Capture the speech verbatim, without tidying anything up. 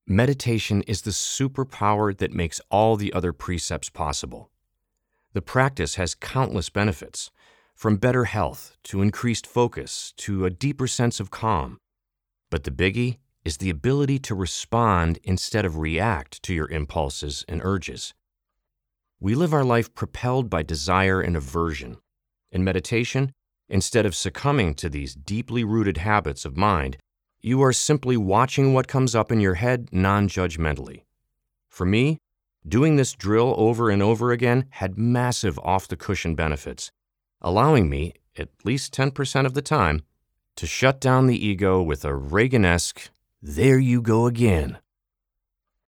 Meditation is the superpower that makes all the other precepts possible. The practice has countless benefits, from better health to increased focus to a deeper sense of calm. But the biggie is the ability to respond instead of react to your impulses and urges. We live our life propelled by desire and aversion. In meditation, instead of succumbing to these deeply rooted habits of mind, you are simply watching what comes up in your head non-judgmentally. For me, doing this drill over and over again had massive off-the-cushion benefits, allowing me, at least ten percent of the time, to shut down the ego with a Reagan-esque, "There you go again."